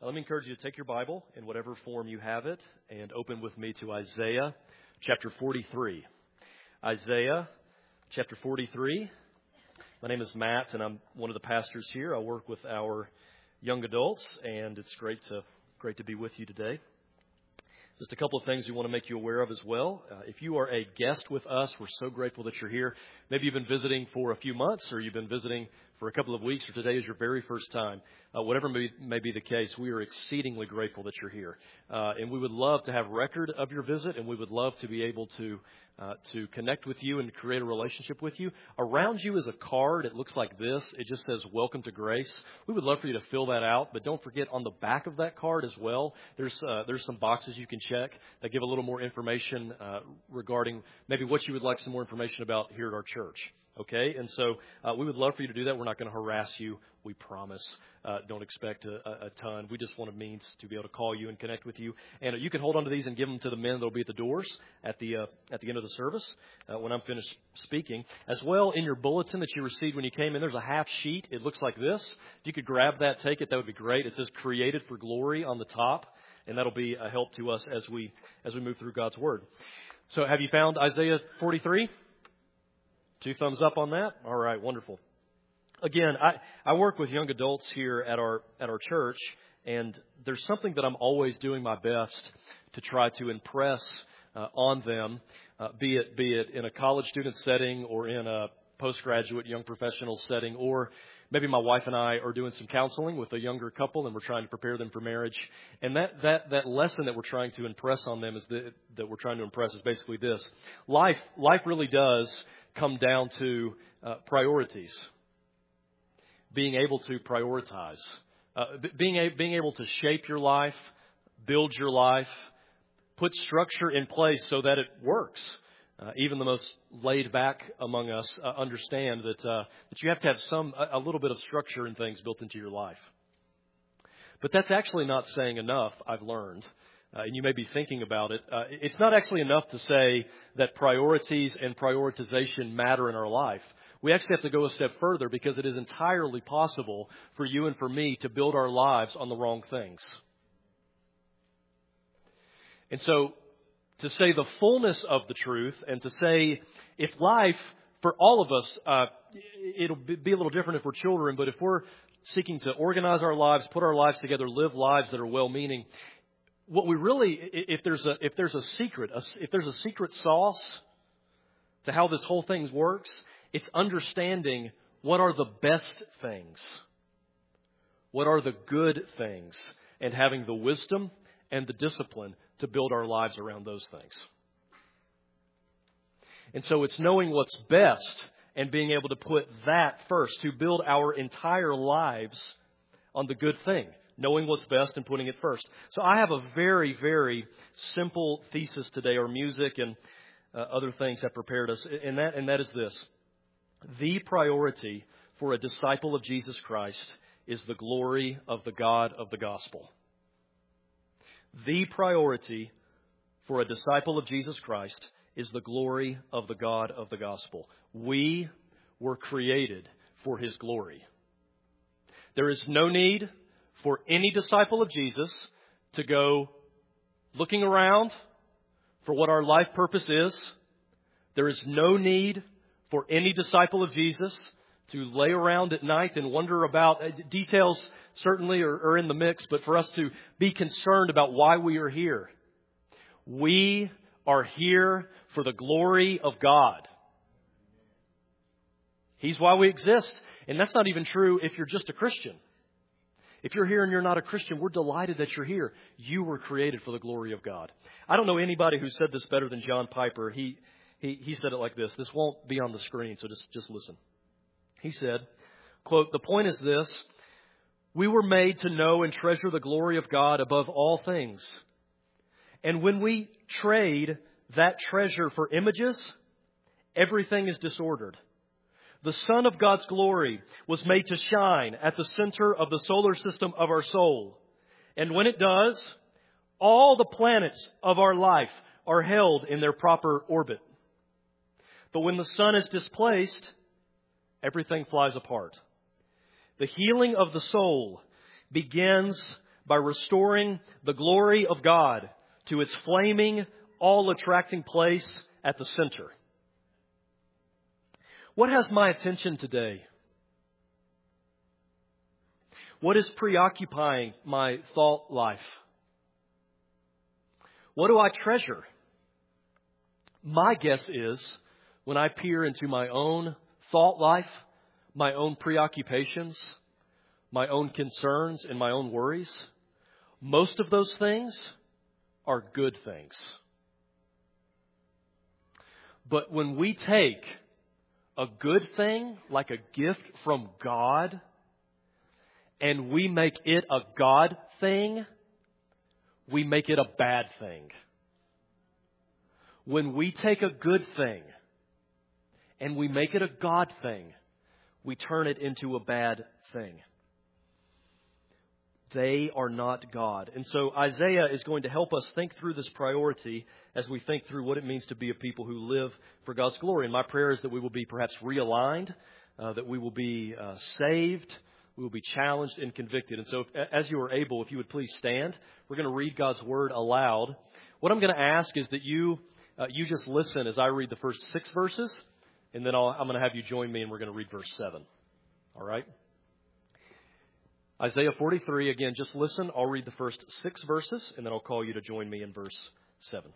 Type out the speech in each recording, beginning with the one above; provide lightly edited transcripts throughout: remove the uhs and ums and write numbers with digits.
Let me encourage you to take your Bible in whatever form you have it and open with me to Isaiah chapter 43. Isaiah chapter 43. My name is Matt, and I'm one of the pastors here. I work with our young adults, and it's great to be with you today. Just a couple of things we want to make you aware of as well. If you are a guest with us, we're so grateful that you're here. Maybe you've been visiting for a few months, or you've been visiting for a couple of weeks, or today is your very first time. Whatever may be the case, we are exceedingly grateful that you're here. And we would love to have record of your visit, and we would love to be able to connect with you and create a relationship with you. Around you is a card. It looks like this. It just says, "Welcome to Grace." We would love for you to fill that out, but don't forget on the back of that card as well, there's some boxes you can check that give a little more information regarding maybe what you would like some more information about here at our church. Okay? And so we would love for you to do that. We're not going to harass you. We promise. Don't expect a ton. We just want a means to be able to call you and connect with you. And you can hold on to these and give them to the men that will be at the doors at the end of the service when I'm finished speaking. As well, in your bulletin that you received when you came in, there's a half sheet. It looks like this. If you could grab that, take it, that would be great. It says "Created for Glory" on the top, and that'll be a help to us as we move through God's Word. So have you found Isaiah 43? 2 thumbs up on that? All right, wonderful. Again, I work with young adults here at our church, and there's something that I'm always doing my best to try to impress on them, be it in a college student setting or in a postgraduate young professional setting, or maybe my wife and I are doing some counseling with a younger couple, and we're trying to prepare them for marriage. And that lesson that we're trying to impress on them is basically this: life really does come down to priorities. Being able to prioritize, being able to shape your life, build your life, put structure in place so that it works. Even the most laid back among us understand that you have to have a little bit of structure and things built into your life. But that's actually not saying enough, I've learned. And you may be thinking about it. It's not actually enough to say that priorities and prioritization matter in our life. We actually have to go a step further, because it is entirely possible for you and for me to build our lives on the wrong things. And so, to say the fullness of the truth, and to say if life, for all of us, it'll be a little different if we're children, but if we're seeking to organize our lives, put our lives together, live lives that are well-meaning, what we really, if there's a secret sauce to how this whole thing works, it's understanding what are the best things, what are the good things, and having the wisdom and the discipline to build our lives around those things. And so it's knowing what's best and being able to put that first, to build our entire lives on the good thing. Knowing what's best and putting it first. So I have a very, very simple thesis today, or music and other things have prepared us. And that is this: the priority for a disciple of Jesus Christ is the glory of the God of the gospel. The priority for a disciple of Jesus Christ is the glory of the God of the gospel. We were created for His glory. There is no need for any disciple of Jesus to go looking around for what our life purpose is. There is no need for any disciple of Jesus to lay around at night and wonder about details. Certainly are in the mix, but for us to be concerned about why we are here. We are here for the glory of God. He's why we exist. And that's not even true if you're just a Christian. If you're here and you're not a Christian, we're delighted that you're here. You were created for the glory of God. I don't know anybody who said this better than John Piper. He said it like this. This won't be on the screen, so just listen. He said, quote, "The point is this: we were made to know and treasure the glory of God above all things. And when we trade that treasure for images, everything is disordered. The sun of God's glory was made to shine at the center of the solar system of our soul. And when it does, all the planets of our life are held in their proper orbit. But when the sun is displaced, everything flies apart. The healing of the soul begins by restoring the glory of God to its flaming, all-attracting place at the center. What has my attention today? What is preoccupying my thought life? What do I treasure? My guess is, when I peer into my own thought life, my own preoccupations, my own concerns, and my own worries, most of those things are good things. But when we take a good thing, like a gift from God, and we make it a God thing, we make it a bad thing. When we take a good thing and we make it a God thing, we turn it into a bad thing. They are not God. And so Isaiah is going to help us think through this priority as we think through what it means to be a people who live for God's glory. And my prayer is that we will be perhaps realigned, that we will be saved, we will be challenged and convicted. And so as you are able, if you would please stand, we're going to read God's Word aloud. What I'm going to ask is that you just listen as I read the first 6 verses, and then I'm going to have you join me and we're going to read verse 7. All right? Isaiah 43, again, just listen. I'll read the first 6 verses, and then I'll call you to join me in verse 7.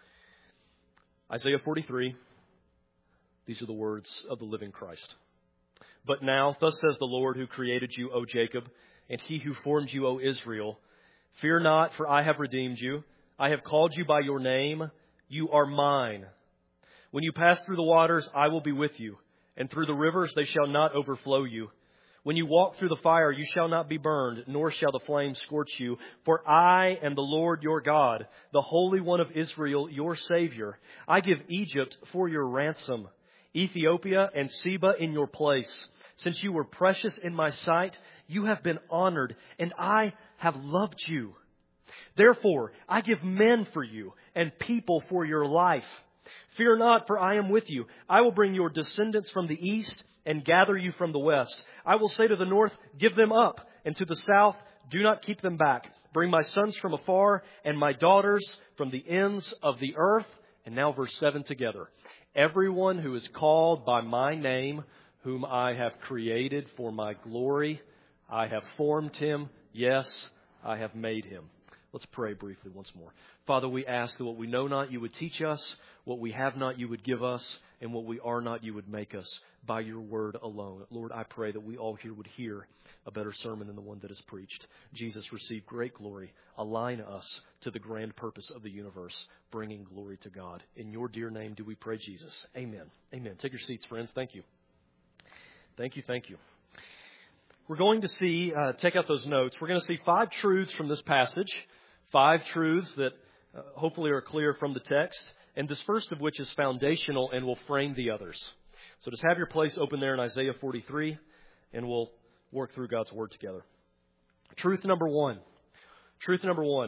Isaiah 43, these are the words of the living Christ. But now, thus says the Lord who created you, O Jacob, and he who formed you, O Israel, fear not, for I have redeemed you. I have called you by your name. You are mine. When you pass through the waters, I will be with you, and through the rivers they shall not overflow you. When you walk through the fire, you shall not be burned, nor shall the flame scorch you. For I am the Lord your God, the Holy One of Israel, your Savior. I give Egypt for your ransom, Ethiopia and Seba in your place. Since you were precious in my sight, you have been honored, and I have loved you. Therefore, I give men for you and people for your life. Fear not, for I am with you. I will bring your descendants from the east and gather you from the west. I will say to the north, give them up, and to the south, do not keep them back. Bring my sons from afar and my daughters from the ends of the earth. And now verse 7 together. Everyone who is called by my name, whom I have created for my glory, I have formed him. Yes, I have made him. Let's pray briefly once more. Father, we ask that what we know not, you would teach us. What we have not, you would give us. And what we are not, you would make us by your word alone. Lord, I pray that we all here would hear a better sermon than the one that is preached. Jesus, receive great glory. Align us to the grand purpose of the universe, bringing glory to God. In your dear name do we pray, Jesus. Amen. Amen. Take your seats, friends. Thank you. Thank you. Thank you. We're going to see, take out those notes, we're going to see 5 truths from this passage. 5 truths that hopefully are clear from the text. And this first of which is foundational and will frame the others. So just have your place open there in Isaiah 43, and we'll work through God's Word together. Truth number 1. Truth number 1.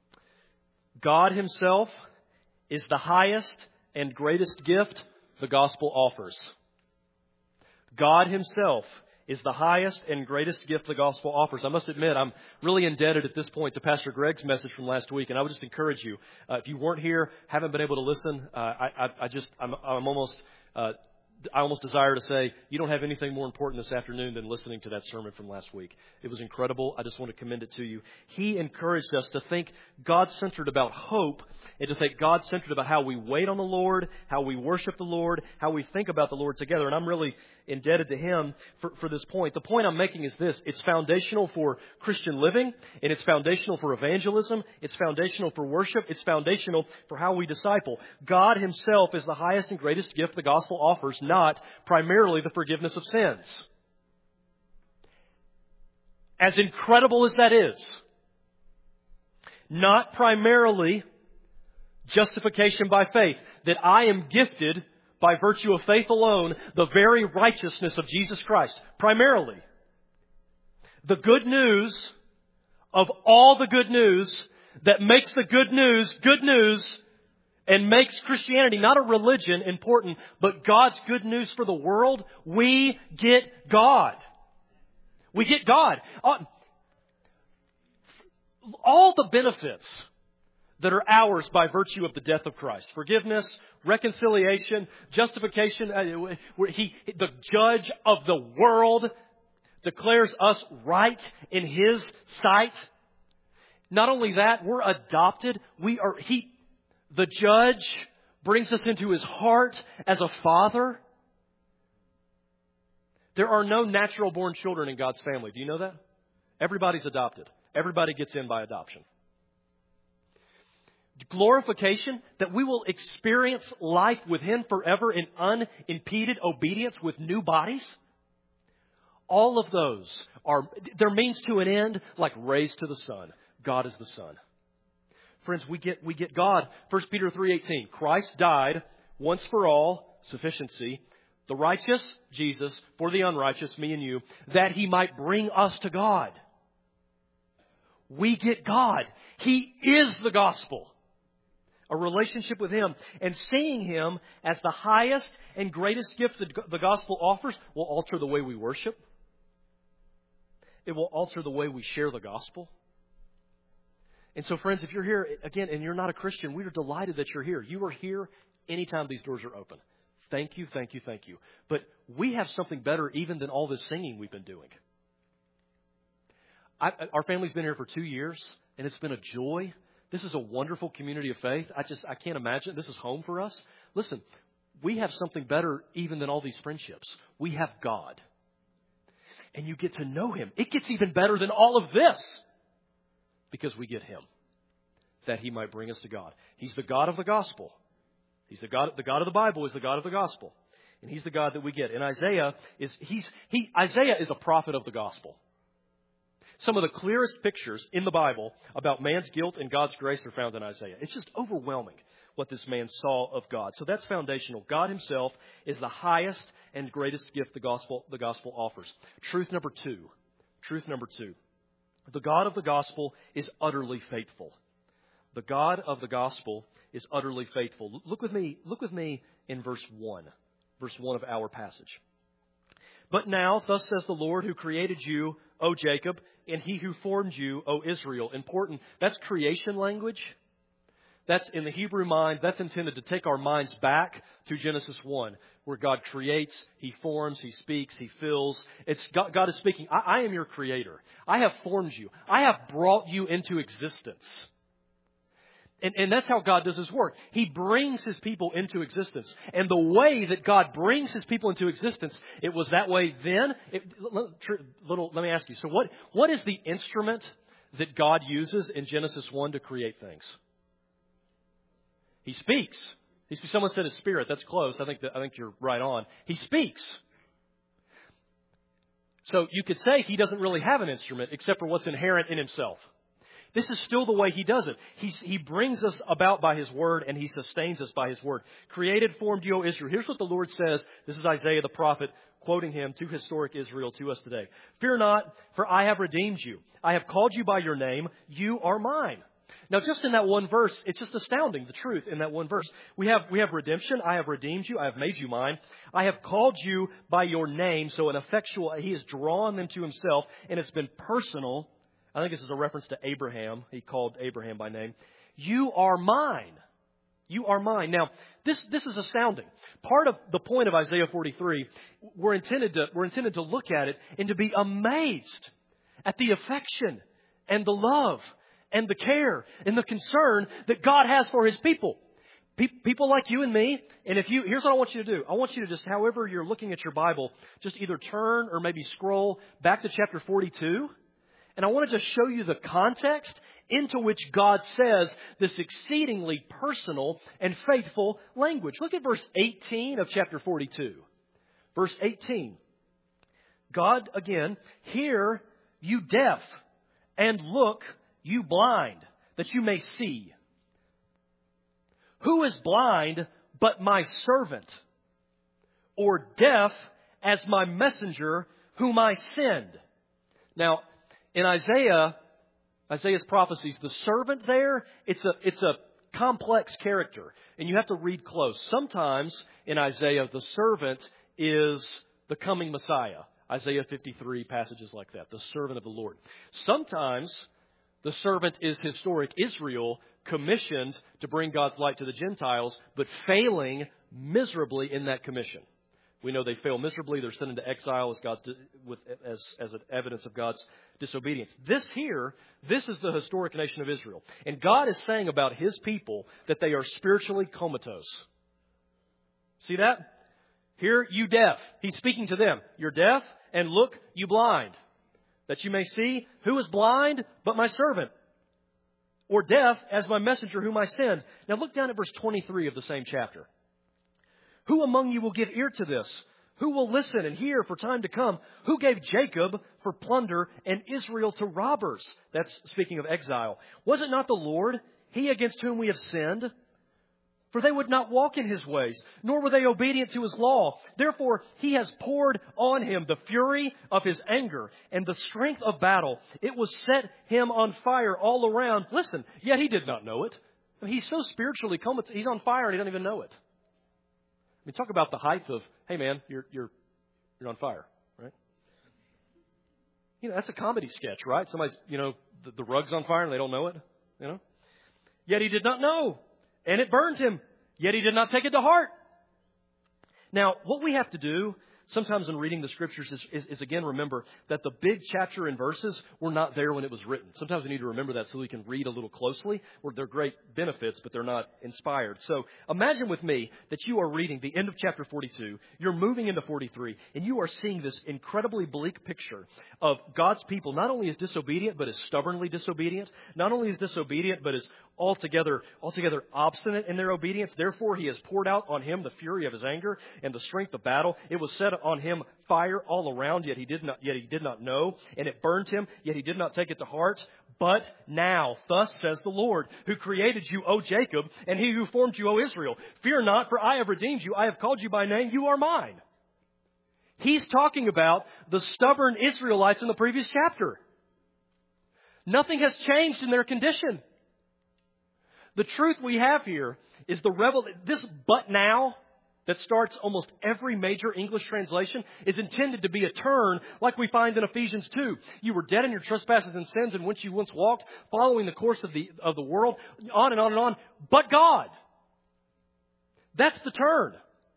God Himself is the highest and greatest gift the gospel offers. God Himself is the highest and greatest gift the gospel offers. I must admit, I'm really indebted at this point to Pastor Greg's message from last week, and I would just encourage you, if you weren't here, haven't been able to listen, I almost desire to say, you don't have anything more important this afternoon than listening to that sermon from last week. It was incredible. I just want to commend it to you. He encouraged us to think God-centered about hope and to think God-centered about how we wait on the Lord, how we worship the Lord, how we think about the Lord together. And I'm really indebted to him for this point. The point I'm making is this. It's foundational for Christian living, and it's foundational for evangelism. It's foundational for worship. It's foundational for how we disciple. God Himself is the highest and greatest gift the gospel offers, not primarily the forgiveness of sins. As incredible as that is, not primarily justification by faith, that I am gifted by virtue of faith alone, the very righteousness of Jesus Christ. Primarily. The good news of all the good news that makes the good news and makes Christianity not a religion important, but God's good news for the world. We get God. We get God. all the benefits that are ours by virtue of the death of Christ. Forgiveness, reconciliation, justification. The judge of the world declares us right in His sight. Not only that, we're adopted. The judge brings us into His heart as a father. There are no natural born children in God's family. Do you know that? Everybody's adopted. Everybody gets in by adoption. Glorification, that we will experience life with Him forever in unimpeded obedience with new bodies. All of those are their means to an end, like raised to the Son. God is the Son. Friends, we get God. 1 Peter 3:18. Christ died once for all, sufficiency. The righteous, Jesus, for the unrighteous, me and you, that He might bring us to God. We get God. He is the gospel. A relationship with Him. And seeing Him as the highest and greatest gift that the gospel offers will alter the way we worship. It will alter the way we share the gospel. And so, friends, if you're here, again, and you're not a Christian, we are delighted that you're here. You are here anytime these doors are open. Thank you, thank you, thank you. But we have something better even than all this singing we've been doing. Our family's been here for 2 years, and it's been a joy. This is a wonderful community of faith. I can't imagine. This is home for us. Listen, we have something better even than all these friendships. We have God. And you get to know Him. It gets even better than all of this because we get Him, that He might bring us to God. He's the God of the gospel. He's the God of the Bible is the God of the gospel. And He's the God that we get. And Isaiah is a prophet of the gospel. Some of the clearest pictures in the Bible about man's guilt and God's grace are found in Isaiah. It's just overwhelming what this man saw of God. So that's foundational. God Himself is the highest and greatest gift the gospel offers. Truth number two. The God of the gospel is utterly faithful. The God of the gospel is utterly faithful. Look with me in verse 1 of our passage. But now, thus says the Lord who created you, O Jacob, and He who formed you, O Israel. Important. That's creation language. That's in the Hebrew mind. That's intended to take our minds back to Genesis 1, where God creates, He forms, He speaks, He fills. It's God is speaking. I am your creator. I have formed you. I have brought you into existence. And that's how God does His work. He brings His people into existence. And the way that God brings His people into existence, it was that way then. Let me ask you. So what is the instrument that God uses in Genesis 1 to create things? He speaks. Someone said His Spirit. That's close. I think you're right on. He speaks. So you could say He doesn't really have an instrument except for what's inherent in Himself. This is still the way He does it. He brings us about by His Word, and He sustains us by His Word. Created, formed you, O Israel. Here's what the Lord says. This is Isaiah the prophet quoting him to historic Israel to us today. Fear not, for I have redeemed you. I have called you by your name. You are mine. Now, just in that one verse, it's just astounding, the truth in that one verse. We have redemption. I have redeemed you. I have made you mine. I have called you by your name. So an effectual, He has drawn them to Himself, and it's been personal. I think this is a reference to Abraham. He called Abraham by name. You are mine. You are mine. Now, this is astounding. Part of the point of Isaiah 43, we're intended to look at it and to be amazed at the affection and the love and the care and the concern that God has for His people. People like you and me. And here's what I want you to do. I want you to just, however you're looking at your Bible, just either turn or maybe scroll back to chapter 42. And I want to just show you the context into which God says this exceedingly personal and faithful language. Look at verse 18 of chapter 42. Verse 18. God, again, hear, you deaf, and look, you blind, that you may see. Who is blind but my servant, or deaf as my messenger whom I send? Now, in Isaiah's prophecies, the servant there, it's a complex character, and you have to read close. Sometimes in Isaiah, the servant is the coming Messiah. Isaiah 53, passages like that, the servant of the Lord. Sometimes The servant is historic Israel, commissioned to bring God's light to the Gentiles, but failing miserably in that commission. We know they fail miserably. They're sent into exile as an evidence of God's disobedience. This is the historic nation of Israel. And God is saying about His people that they are spiritually comatose. See that? Hear, you deaf. He's speaking to them. You're deaf, and look, you blind. That you may see, who is blind but my servant? Or deaf as my messenger whom I send. Now look down at verse 23 of the same chapter. Who among you will give ear to this? Who will listen and hear for time to come? Who gave Jacob for plunder and Israel to robbers? That's speaking of exile. Was it not the Lord, He against whom we have sinned? For they would not walk in His ways, nor were they obedient to His law. Therefore, He has poured on him the fury of His anger and the strength of battle. It was set him on fire all around. Listen, yet he did not know it. I mean, he's so spiritually comatose. He's on fire and he doesn't even know it. I mean, talk about the height of, hey man, you're on fire, right? You know, that's a comedy sketch, right? Somebody's, the rug's on fire and they don't know it, Yet he did not know. And it burned him, yet he did not take it to heart. Now, what we have to do sometimes in reading the Scriptures is again remember that the big chapter and verses were not there when it was written. Sometimes we need to remember that so we can read a little closely. Where they're great benefits, but they're not inspired. So imagine with me that you are reading the end of chapter 42. You're moving into 43, and you are seeing this incredibly bleak picture of God's people not only is disobedient, but is stubbornly disobedient. Not only is disobedient, but is altogether obstinate in their obedience. Therefore, He has poured out on him the fury of His anger and the strength of battle. It was set on him fire all around, yet he did not know. And it burned him, yet he did not take it to heart. But now, thus says the Lord, who created you, O Jacob, and He who formed you, O Israel. Fear not, for I have redeemed you. I have called you by name. You are mine. He's talking about the stubborn Israelites in the previous chapter. Nothing has changed in their condition. The truth we have here is this but now that starts almost every major English translation is intended to be a turn like we find in Ephesians 2. You were dead in your trespasses and sins in which you once walked, following the course of the world, on and on and on. But God. That's the turn.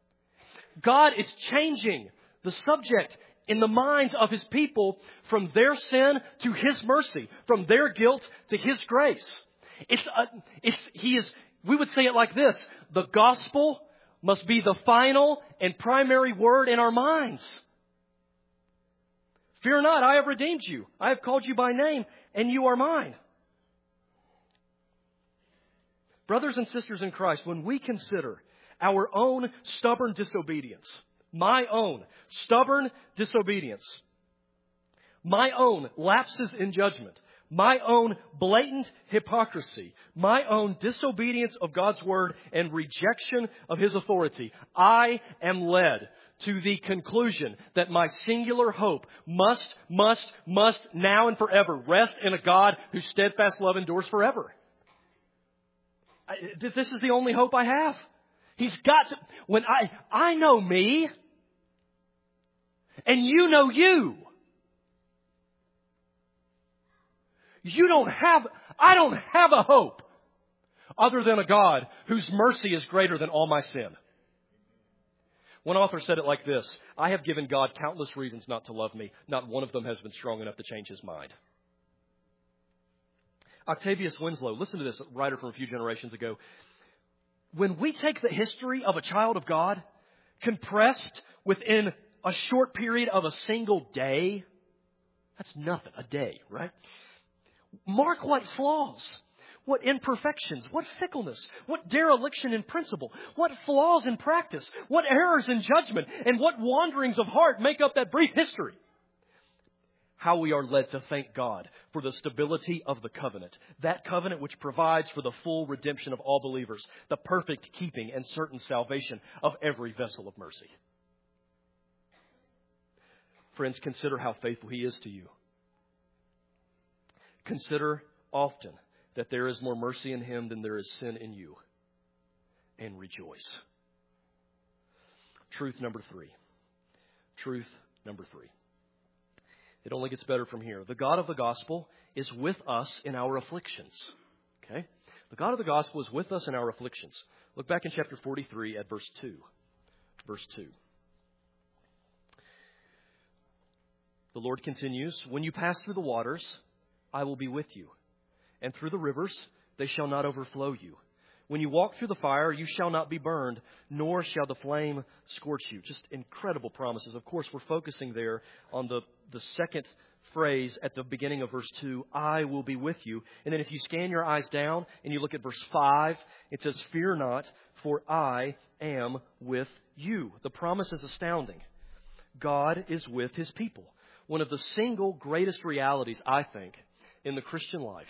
God is changing the subject in the minds of His people from their sin to His mercy, from their guilt to His grace. We would say it like this: the gospel must be the final and primary word in our minds. Fear not, I have redeemed you. I have called you by name, and you are mine. Brothers and sisters in Christ, when we consider our own stubborn disobedience, my own stubborn disobedience, my own lapses in judgment, my own blatant hypocrisy, my own disobedience of God's Word and rejection of His authority, I am led to the conclusion that my singular hope must now and forever rest in a God whose steadfast love endures forever. This is the only hope I have. He's got to, when I know me, and you know you. I don't have a hope other than a God whose mercy is greater than all my sin. One author said it like this: I have given God countless reasons not to love me. Not one of them has been strong enough to change His mind. Octavius Winslow, listen to this, a writer from a few generations ago. When we take the history of a child of God, compressed within a short period of a single day, that's nothing, a day, right? Mark what flaws, what imperfections, what fickleness, what dereliction in principle, what flaws in practice, what errors in judgment, and what wanderings of heart make up that brief history. How we are led to thank God for the stability of the covenant, that covenant which provides for the full redemption of all believers, the perfect keeping and certain salvation of every vessel of mercy. Friends, consider how faithful He is to you. Consider often that there is more mercy in Him than there is sin in you, and rejoice. Truth number three. It only gets better from here. The God of the gospel is with us in our afflictions. Okay? The God of the gospel is with us in our afflictions. Look back in chapter 43 at verse 2. Verse 2. The Lord continues, when you pass through the waters, I will be with you. And through the rivers, they shall not overflow you. When you walk through the fire, you shall not be burned, nor shall the flame scorch you. Just incredible promises. Of course, we're focusing there on the second phrase at the beginning of verse 2, I will be with you. And then if you scan your eyes down and you look at verse 5, it says, fear not, for I am with you. The promise is astounding. God is with His people. One of the single greatest realities, I think, in the Christian life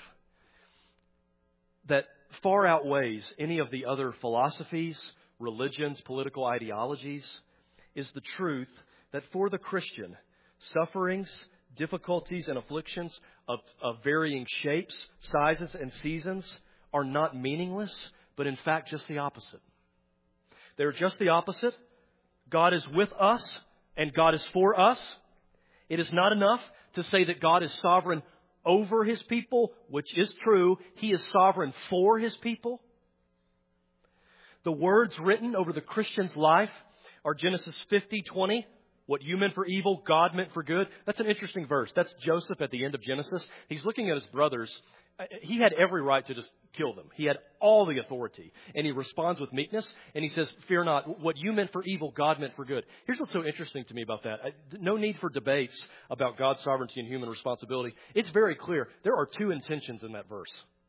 that far outweighs any of the other philosophies, religions, political ideologies, is the truth that for the Christian, sufferings, difficulties, and afflictions of varying shapes, sizes, and seasons are not meaningless, but in fact just the opposite. They're just the opposite. God is with us and God is for us. It is not enough to say that God is sovereign over His people, which is true. He is sovereign for His people. The words written over the Christian's life are Genesis 50:20. What you meant for evil, God meant for good. That's an interesting verse. That's Joseph at the end of Genesis. He's looking at his brothers. He had every right to just kill them. He had all the authority. And he responds with meekness. And he says, fear not. What you meant for evil, God meant for good. Here's what's so interesting to me about that. No need for debates about God's sovereignty and human responsibility. It's very clear. There are two intentions in that verse.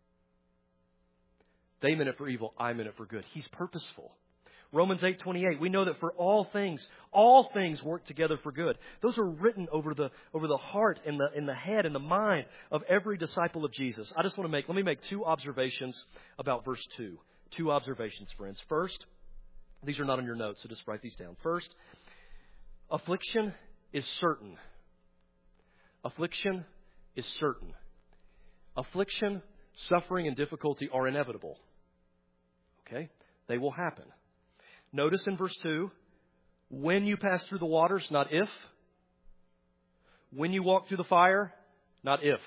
They meant it for evil. I meant it for good. He's purposeful. Romans 8:28, we know that for all things work together for good. Those are written over the heart and the head and the mind of every disciple of Jesus. Let me make two observations about verse 2. Two observations, friends. First, these are not on your notes, so just write these down. First, affliction is certain. Affliction is certain. Affliction, suffering, and difficulty are inevitable. Okay? They will happen. Notice in verse 2, when you pass through the waters, not if. When you walk through the fire, not if.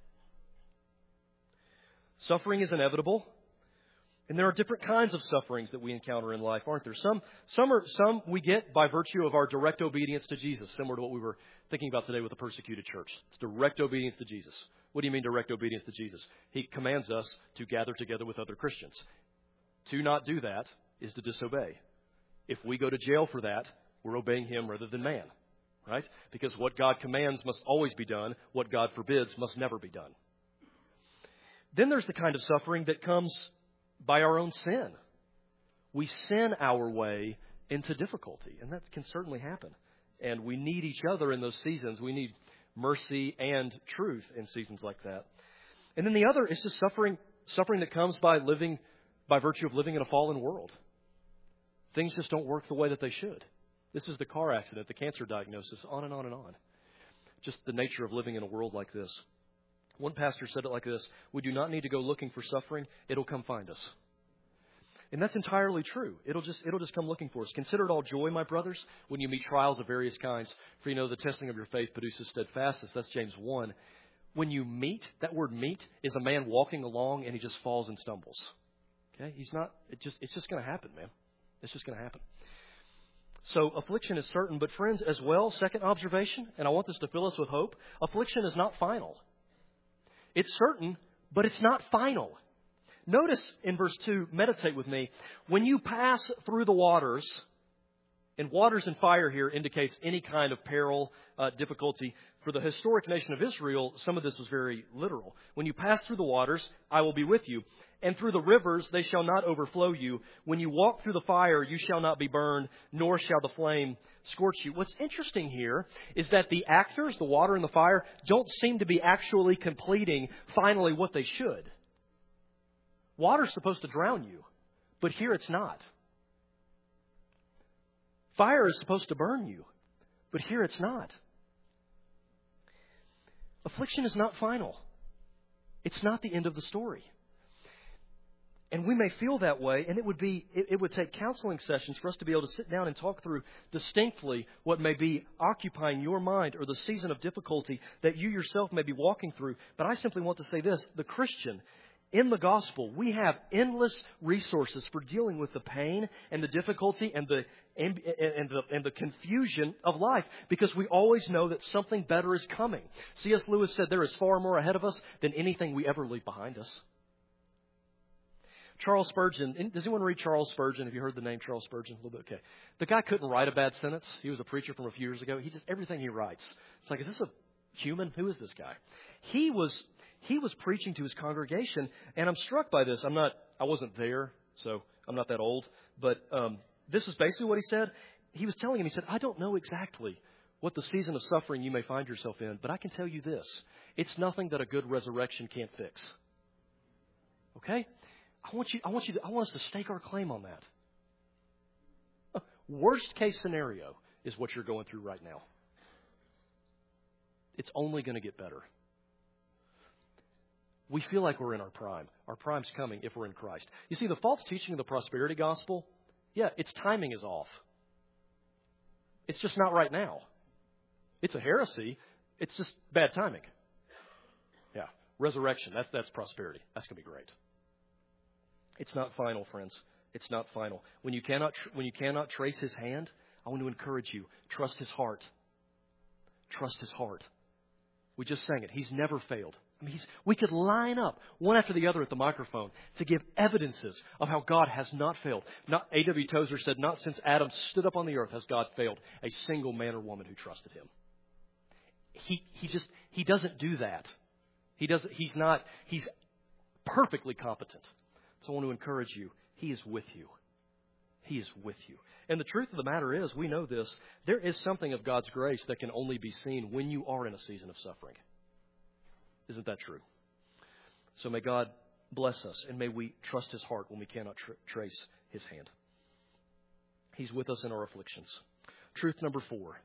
Suffering is inevitable. And there are different kinds of sufferings that we encounter in life, aren't there? Some we get by virtue of our direct obedience to Jesus, similar to what we were thinking about today with the persecuted church. It's direct obedience to Jesus. What do you mean direct obedience to Jesus? He commands us to gather together with other Christians. To not do that is to disobey. If we go to jail for that, we're obeying Him rather than man, right? Because what God commands must always be done. What God forbids must never be done. Then there's the kind of suffering that comes by our own sin. We sin our way into difficulty, and that can certainly happen. And we need each other in those seasons. We need mercy and truth in seasons like that. And then the other is just suffering that comes by virtue of living in a fallen world. Things just don't work the way that they should. This is the car accident, the cancer diagnosis, on and on and on. Just the nature of living in a world like this. One pastor said it like this: we do not need to go looking for suffering. It'll come find us. And that's entirely true. It'll just come looking for us. Consider it all joy, my brothers, when you meet trials of various kinds. For you know the testing of your faith produces steadfastness. That's James 1. When you meet, that word meet is a man walking along and he just falls and stumbles. Okay? It's just going to happen, man. It's just going to happen. So affliction is certain. But friends, as well, second observation, and I want this to fill us with hope, affliction is not final. It's certain, but it's not final. Notice in verse 2, meditate with me, when you pass through the waters, and waters and fire here indicates any kind of peril, difficulty. For the historic nation of Israel, some of this was very literal. When you pass through the waters, I will be with you. And through the rivers, they shall not overflow you. When you walk through the fire, you shall not be burned, nor shall the flame scorch you. What's interesting here is that the actors, the water and the fire, don't seem to be actually completing finally what they should. Water's supposed to drown you, but here it's not. Fire is supposed to burn you, but here it's not. Affliction is not final. It's not the end of the story. And we may feel that way, and it would take counseling sessions for us to be able to sit down and talk through distinctly what may be occupying your mind or the season of difficulty that you yourself may be walking through. But I simply want to say this: the Christian, in the gospel, we have endless resources for dealing with the pain and the difficulty and the confusion of life, because we always know that something better is coming. C.S. Lewis said there is far more ahead of us than anything we ever leave behind us. Charles Spurgeon. Does anyone read Charles Spurgeon? Have you heard the name Charles Spurgeon? A little bit. Okay. The guy couldn't write a bad sentence. He was a preacher from a few years ago. Everything he writes, it's like, is this a human? Who is this guy? He was preaching to his congregation, and I'm struck by this. I wasn't there, so I'm not that old. But this is basically what he said. He was telling him, he said, I don't know exactly what the season of suffering you may find yourself in, but I can tell you this: it's nothing that a good resurrection can't fix. Okay? I want us to stake our claim on that. Worst case scenario is what you're going through right now. It's only going to get better. We feel like we're in our prime. Our prime's coming if we're in Christ. You see, the false teaching of the prosperity gospel, its timing is off. It's just not right now. It's a heresy. It's just bad timing. Yeah, resurrection, that's prosperity. That's going to be great. It's not final, friends. It's not final. When you cannot trace His hand, I want to encourage you: trust His heart. Trust His heart. We just sang it. He's never failed. I mean, we could line up one after the other at the microphone to give evidences of how God has not failed. A.W. Tozer said, not since Adam stood up on the earth has God failed a single man or woman who trusted Him. He doesn't do that. He's perfectly competent. So I want to encourage you, He is with you. He is with you. And the truth of the matter is, we know this, there is something of God's grace that can only be seen when you are in a season of suffering. Isn't that true? So may God bless us, and may we trust His heart when we cannot trace His hand. He's with us in our afflictions. Truth number 4.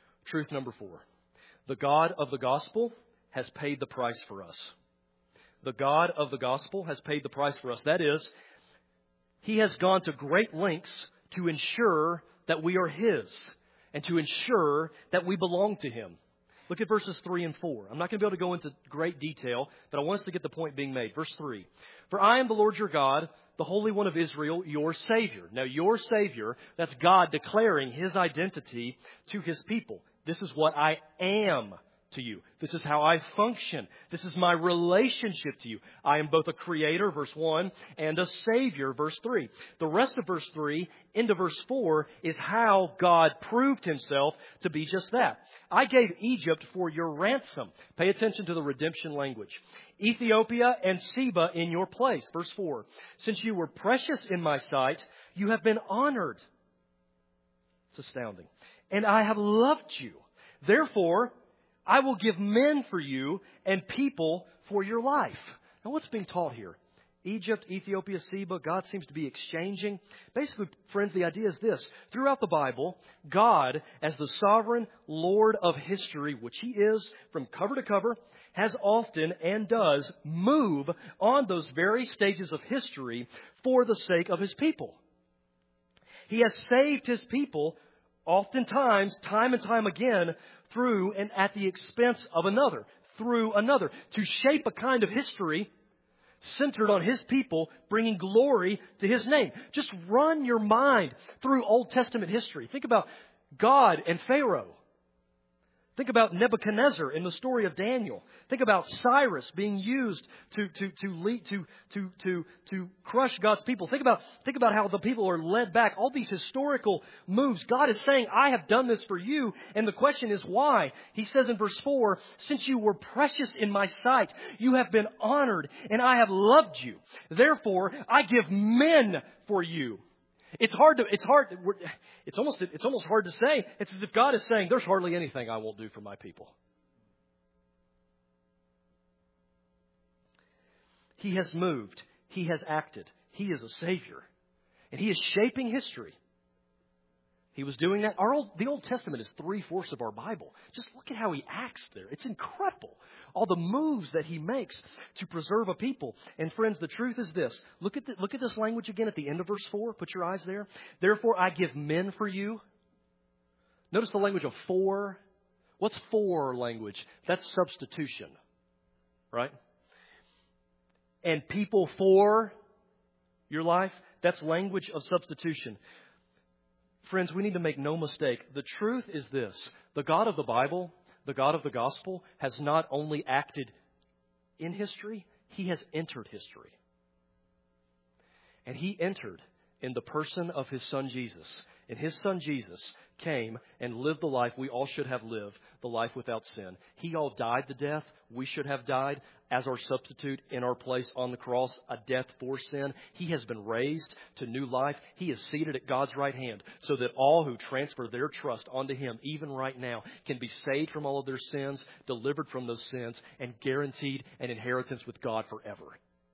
The God of the gospel has paid the price for us. The God of the gospel has paid the price for us. That is, He has gone to great lengths to ensure that we are His and to ensure that we belong to Him. Look at verses 3 and 4. I'm not going to be able to go into great detail, but I want us to get the point being made. Verse 3. For I am the Lord your God, the Holy One of Israel, your Savior. Now, your Savior, that's God declaring His identity to His people. This is what I am to you. This is how I function. This is my relationship to you. I am both a creator, verse 1, and a savior, verse 3. The rest of verse 3 into verse 4 is how God proved Himself to be just that. I gave Egypt for your ransom. Pay attention to the redemption language. Ethiopia and Seba in your place. Verse 4. Since you were precious in my sight, you have been honored. It's astounding. And I have loved you. Therefore, I will give men for you and people for your life. Now, what's being taught here? Egypt, Ethiopia, Seba, God seems to be exchanging. Basically, friends, the idea is this. Throughout the Bible, God, as the sovereign Lord of history, which He is from cover to cover, has often and does move on those very stages of history for the sake of His people. He has saved His people oftentimes, time and time again, through and at the expense of another, through another, to shape a kind of history centered on His people, bringing glory to His name. Just run your mind through Old Testament history. Think about God and Pharaoh. Think about Nebuchadnezzar in the story of Daniel. Think about Cyrus being used to crush God's people. Think about how the people are led back. All these historical moves. God is saying, I have done this for you. And the question is why? He says in verse 4, since you were precious in my sight, you have been honored, and I have loved you. Therefore, I give men for you. It's almost hard to say. It's as if God is saying, there's hardly anything I won't do for my people. He has moved. He has acted. He is a Savior. And He is shaping history. He was doing that. The Old Testament is 3/4 of our Bible. Just look at how he acts there. It's incredible. All the moves that he makes to preserve a people. And friends, the truth is this. Look at this language again at the end of verse 4. Put your eyes there. Therefore, I give men for you. Notice the language of for. What's for language? That's substitution. Right? And people for your life. That's language of substitution. Friends, we need to make no mistake. The truth is this. The God of the Bible, the God of the gospel, has not only acted in history, He has entered history. And He entered in the person of His Son Jesus. And His Son Jesus came and lived the life we all should have lived, the life without sin. He all died the death we should have died as our substitute in our place on the cross, a death for sin. He has been raised to new life. He is seated at God's right hand so that all who transfer their trust onto Him, even right now, can be saved from all of their sins, delivered from those sins, and guaranteed an inheritance with God forever.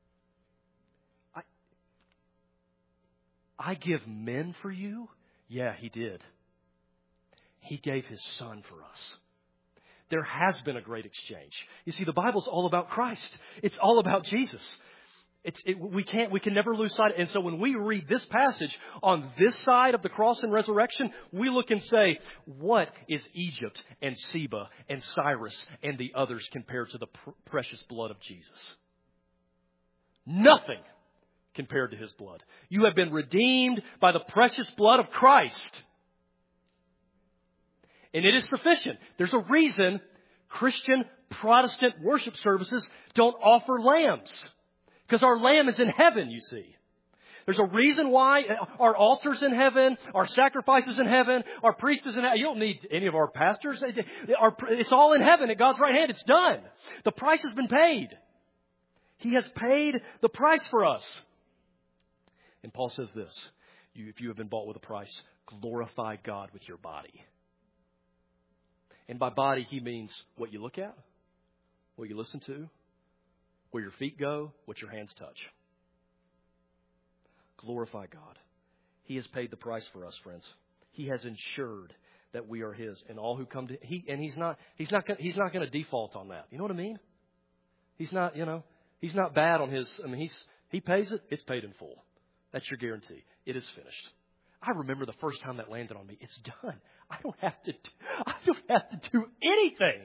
I give men for you? Yeah, He did. He gave His Son for us. There has been a great exchange. You see, the Bible's all about Christ. It's all about Jesus. We can never lose sight. And so when we read this passage on this side of the cross and resurrection, we look and say, what is Egypt and Seba and Cyrus and the others compared to the precious blood of Jesus? Nothing compared to His blood. You have been redeemed by the precious blood of Christ. And it is sufficient. There's a reason Christian Protestant worship services don't offer lambs. Because our lamb is in heaven, you see. There's a reason why our altar's in heaven, our sacrifices in heaven, our priest is in heaven. You don't need any of our pastors. It's all in heaven at God's right hand. It's done. The price has been paid. He has paid the price for us. And Paul says this, if you have been bought with a price, glorify God with your body. And by body, he means what you look at, what you listen to, where your feet go, what your hands touch. Glorify God. He has paid the price for us, friends. He has ensured that we are His, and all who come to He's not going to default on that. You know what I mean? He's not bad on His. He pays it. It's paid in full. That's your guarantee. It is finished. I remember the first time that landed on me. It's done. I don't have to do anything.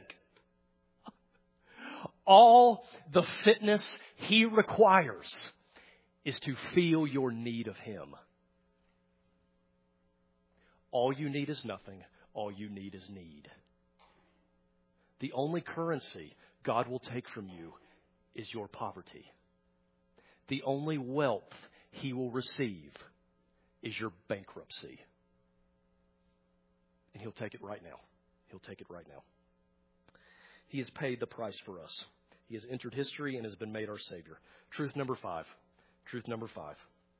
All the fitness He requires is to feel your need of Him. All you need is nothing. All you need is need. The only currency God will take from you is your poverty. The only wealth He will receive is your bankruptcy. And He'll take it right now. He'll take it right now. He has paid the price for us. He has entered history and has been made our Savior. Truth number 5. Truth number 5.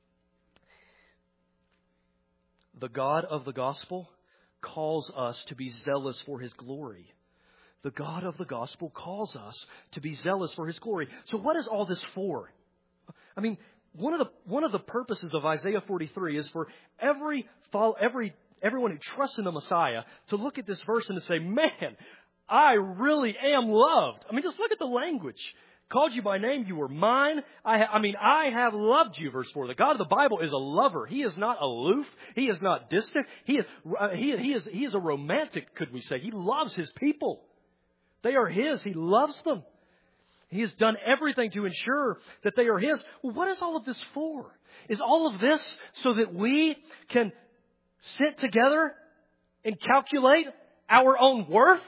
The God of the gospel calls us to be zealous for His glory. The God of the gospel calls us to be zealous for His glory. So what is all this for? I mean, one of the purposes of Isaiah 43 is for everyone who trusts in the Messiah to look at this verse and to say, man, I really am loved. I mean, just look at the language. Called you by name, you were mine. I have loved you, verse 4. The God of the Bible is a lover. He is not aloof. He is not distant. He is a romantic, could we say. He loves His people. They are His. He loves them. He has done everything to ensure that they are His. Well, what is all of this for? Is all of this so that we can sit together and calculate our own worth?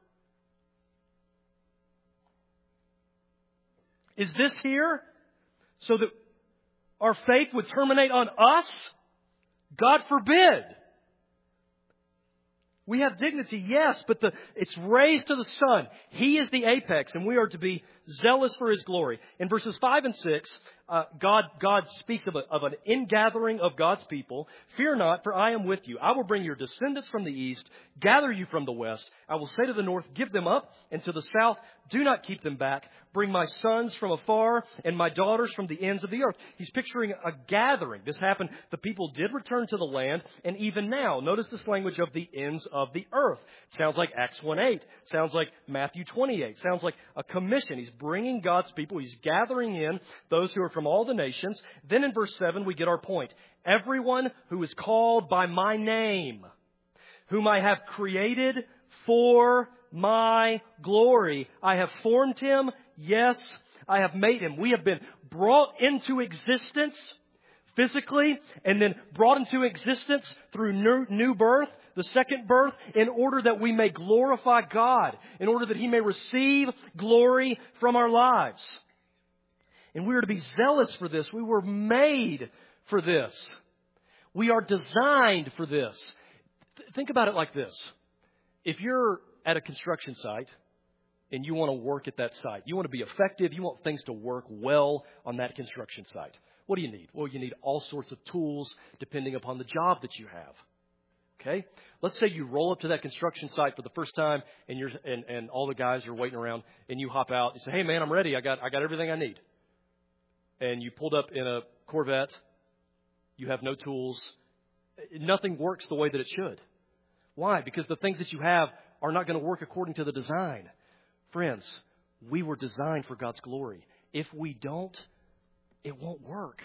Is this here so that our faith would terminate on us? God forbid. We have dignity, yes, but it's raised to the Son. He is the apex, and we are to be zealous for His glory. In verses 5 and 6, God speaks of an ingathering of God's people. Fear not, for I am with you. I will bring your descendants from the east, gather you from the west. I will say to the north, give them up, and to the south, do not keep them back. Bring my sons from afar and my daughters from the ends of the earth. He's picturing a gathering. This happened. The people did return to the land, and even now, notice this language of the ends of the earth. Sounds like Acts 1:8. Sounds like Matthew 28. Sounds like a commission. He's bringing God's people. He's gathering in those who are from all the nations. Then in verse 7, we get our point. Everyone who is called by my name, whom I have created for my glory. I have formed him. Yes, I have made him. We have been brought into existence physically and then brought into existence through new birth, the second birth, in order that we may glorify God, in order that he may receive glory from our lives. And we are to be zealous for this. We were made for this. We are designed for this. Think about it like this. If you're at a construction site and you want to work at that site, you want to be effective, you want things to work well on that construction site, what do you need? Well, you need all sorts of tools depending upon the job that you have. Okay? Let's say you roll up to that construction site for the first time and all the guys are waiting around and you hop out and say, hey man, I'm ready. I got everything I need. And you pulled up in a Corvette. You have no tools. Nothing works the way that it should. Why? Because the things that you have are not going to work according to the design. Friends, we were designed for God's glory. If we don't, it won't work.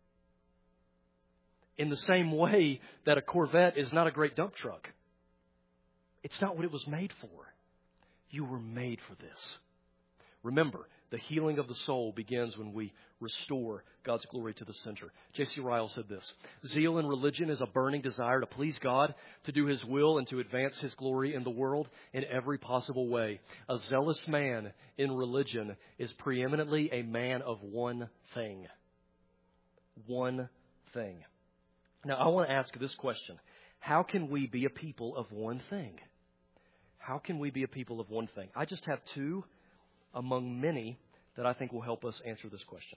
In the same way that a Corvette is not a great dump truck. It's not what it was made for. You were made for this. Remember, the healing of the soul begins when we restore God's glory to the center. J.C. Ryle said this: zeal in religion is a burning desire to please God, to do his will, and to advance his glory in the world in every possible way. A zealous man in religion is preeminently a man of one thing. One thing. Now, I want to ask this question. How can we be a people of one thing? How can we be a people of one thing? I just have two among many that I think will help us answer this question.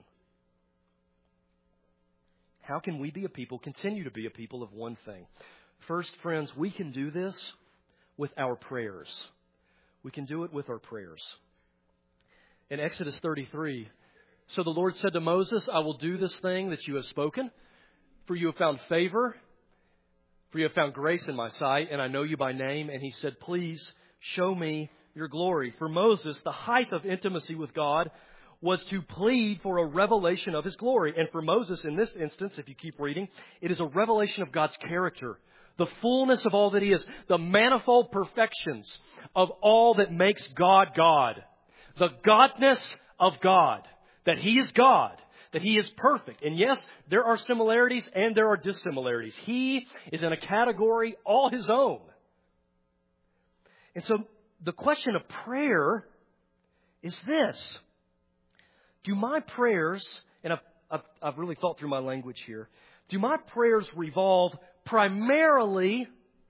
How can we be a people, continue to be a people of one thing? First, friends, we can do this with our prayers. We can do it with our prayers. In Exodus 33, so the Lord said to Moses, I will do this thing that you have spoken, for you have found favor, for you have found grace in my sight, and I know you by name. And he said, please show me your glory. For Moses, the height of intimacy with God was to plead for a revelation of his glory. And for Moses, in this instance, if you keep reading, it is a revelation of God's character, the fullness of all that he is, the manifold perfections of all that makes God God, the godness of God, that he is God, that he is perfect. And yes, there are similarities and there are dissimilarities. He is in a category all his own. And so the question of prayer is this. Do my prayers, and I've really thought through my language here, do my prayers revolve primarily,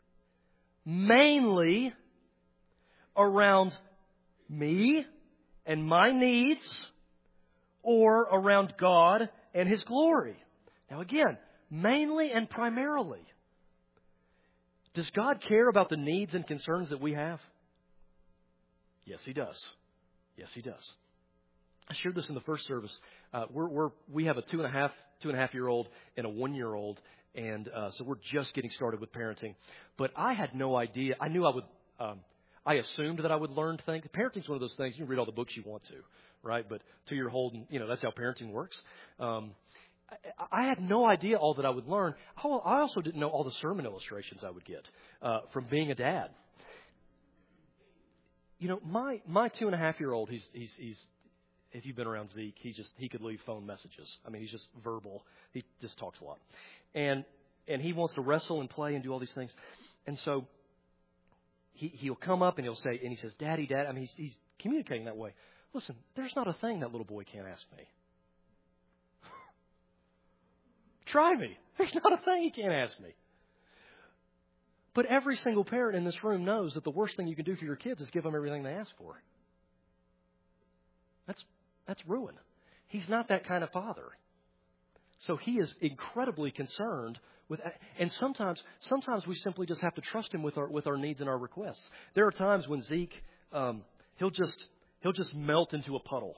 mainly around me and my needs, or around God and his glory? Now again, mainly and primarily. Does God care about the needs and concerns that we have? Yes, he does. Yes, he does. I shared this in the first service. We have a two and a half year old and a 1 year old, and so we're just getting started with parenting. But I had no idea. I knew I would. I assumed that I would learn things. Parenting's one of those things. You can read all the books you want to, right? But 2-year-old, that's how parenting works. I had no idea all that I would learn. I also didn't know all the sermon illustrations I would get from being a dad. My 2.5-year-old, he's if you've been around Zeke, he could leave phone messages. I mean, he's just verbal. He just talks a lot. And he wants to wrestle and play and do all these things. And so he'll come up and he'll say, and he says, Daddy, Dad. I mean, he's communicating that way. Listen, there's not a thing that little boy can't ask me. Try me. There's not a thing he can't ask me. But every single parent in this room knows that the worst thing you can do for your kids is give them everything they ask for. That's ruin. He's not that kind of Father. So He is incredibly concerned with, and sometimes we simply just have to trust Him with our needs and our requests. There are times when Zeke, he'll just melt into a puddle,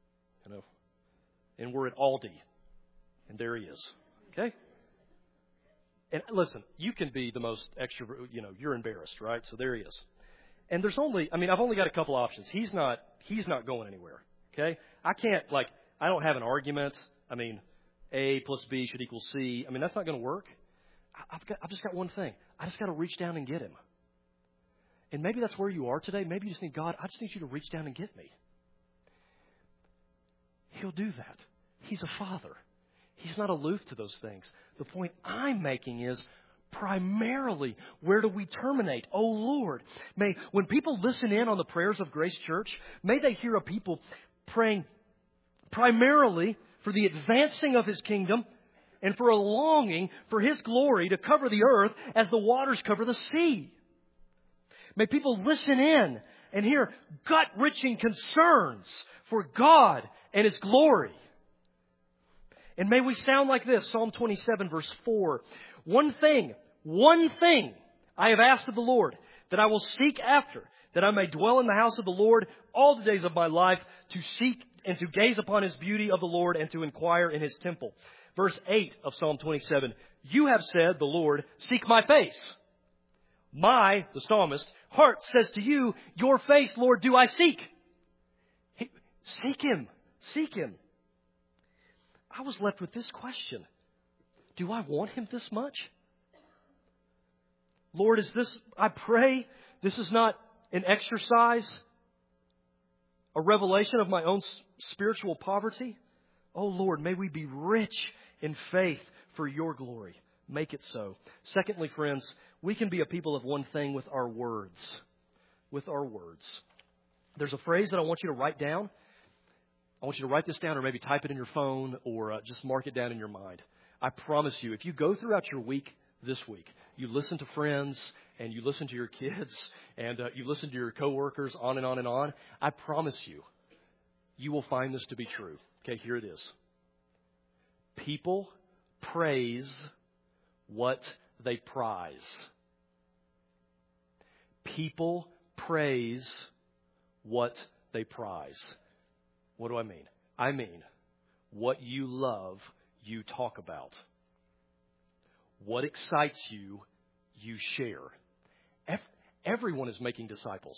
and we're at Aldi, and there he is. Okay. And listen, you can be the most extrovert, you're embarrassed, right? So there he is. And I've only got a couple options. He's not going anywhere. Okay. I don't have an argument. A plus B should equal C. That's not going to work. I've just got one thing. I just got to reach down and get him. And maybe that's where you are today. Maybe you just need, God, I just need you to reach down and get me. He'll do that. He's a Father. He's not aloof to those things. The point I'm making is, primarily, where do we terminate? Oh, Lord, when people listen in on the prayers of Grace Church, may they hear a people praying primarily for the advancing of His kingdom and for a longing for His glory to cover the earth as the waters cover the sea. May people listen in and hear gut-wrenching concerns for God and His glory. And may we sound like this, Psalm 27, verse 4. One thing I have asked of the Lord, that I will seek after, that I may dwell in the house of the Lord all the days of my life, to seek and to gaze upon His beauty of the Lord and to inquire in His temple. Verse 8 of Psalm 27, you have said, the Lord, seek my face. The psalmist, heart says to you, your face, Lord, do I seek. Seek Him. Seek Him. I was left with this question. Do I want Him this much? Lord, I pray this is not an exercise, a revelation of my own spiritual poverty. Oh Lord, may we be rich in faith for Your glory. Make it so. Secondly, friends, we can be a people of one thing with our words. With our words. There's a phrase that I want you to write down. I want you to write this down or maybe type it in your phone or just mark it down in your mind. I promise you, if you go throughout your week this week, you listen to friends and you listen to your kids and you listen to your coworkers, on and on and on, I promise you, you will find this to be true. Okay, here it is. People praise what they prize. People praise what they prize. What do I mean? I mean, what you love, you talk about. What excites you, you share. Everyone is making disciples.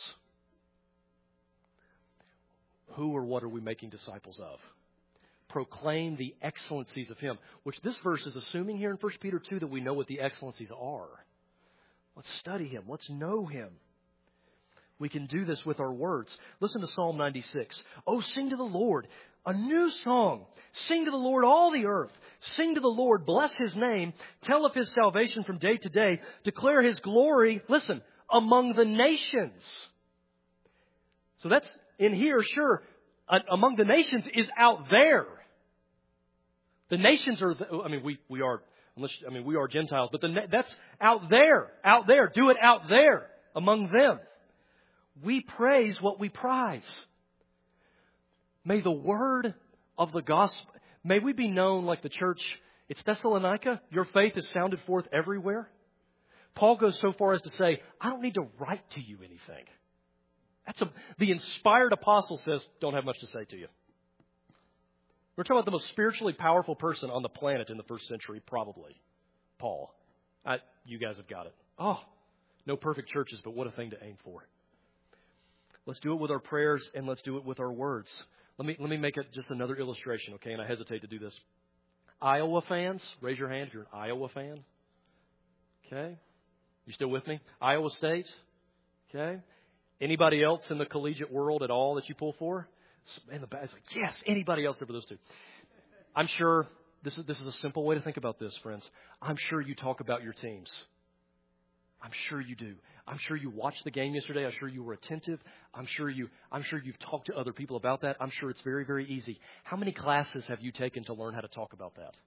Who or what are we making disciples of? Proclaim the excellencies of Him, which this verse is assuming here in 1 Peter 2 that we know what the excellencies are. Let's study Him. Let's know Him. We can do this with our words. Listen to Psalm 96. Oh, sing to the Lord a new song. Sing to the Lord all the earth. Sing to the Lord, bless His name. Tell of His salvation from day to day. Declare His glory, listen, among the nations. So that's in here, sure. Among the nations is out there. The nations are, we are Gentiles, but that's out there. Out there. Do it out there among them. We praise what we prize. May the word of the gospel, may we be known like the church. It's Thessalonica. Your faith is sounded forth everywhere. Paul goes so far as to say, I don't need to write to you anything. The inspired apostle says, don't have much to say to you. We're talking about the most spiritually powerful person on the planet in the first century, probably. Paul. You guys have got it. Oh, no perfect churches, but what a thing to aim for. Let's do it with our prayers and let's do it with our words. Let me make it just another illustration, okay? And I hesitate to do this. Iowa fans, raise your hand if you're an Iowa fan. Okay? You still with me? Iowa State. Okay? Anybody else in the collegiate world at all that you pull for? And the bad's like, yes, anybody else over those two. I'm sure this is a simple way to think about this, friends. I'm sure you talk about your teams. I'm sure you do. I'm sure you watched the game yesterday. I'm sure you were attentive. I'm sure you've talked to other people about that. I'm sure it's very, very easy. How many classes have you taken to learn how to talk about that?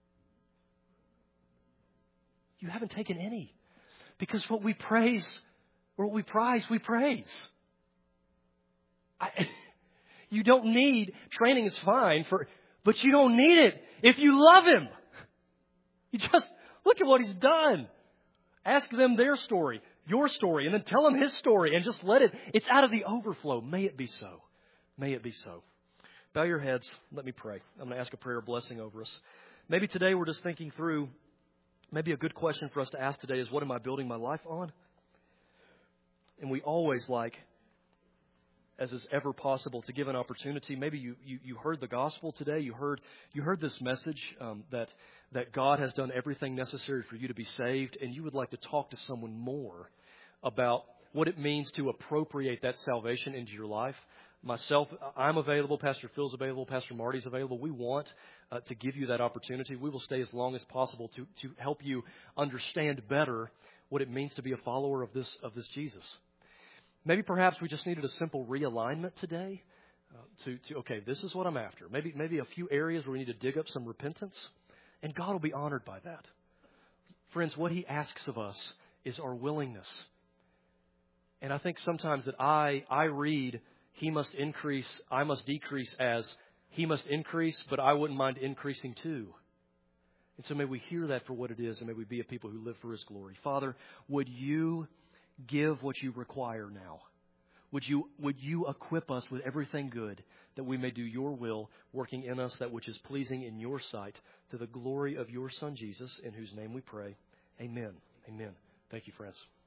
You haven't taken any. Because what we praise or what we prize, we praise. You don't need, training is fine But you don't need it if you love Him. You just look at what He's done. Ask them their story, your story, and then tell them His story and just let it. It's out of the overflow. May it be so. May it be so. Bow your heads. Let me pray. I'm going to ask a prayer blessing over us. Maybe today we're just thinking through, maybe a good question for us to ask today is, what am I building my life on? And we always like, as is ever possible, to give an opportunity. Maybe you heard the gospel today. You heard this message that God has done everything necessary for you to be saved, and you would like to talk to someone more about what it means to appropriate that salvation into your life. Myself, I'm available. Pastor Phil's available. Pastor Marty's available. We want to give you that opportunity. We will stay as long as possible to help you understand better what it means to be a follower of this Jesus. Maybe perhaps we just needed a simple realignment today to okay, this is what I'm after. Maybe a few areas where we need to dig up some repentance, and God will be honored by that. Friends, what He asks of us is our willingness. And I think sometimes that I read, He must increase, I must decrease, as He must increase, but I wouldn't mind increasing too. And so may we hear that for what it is, and may we be a people who live for His glory. Father, would You give what You require now? Would you equip us with everything good that we may do Your will, working in us that which is pleasing in Your sight, to the glory of Your Son Jesus, in whose name we pray. Amen. Amen. Thank you, friends.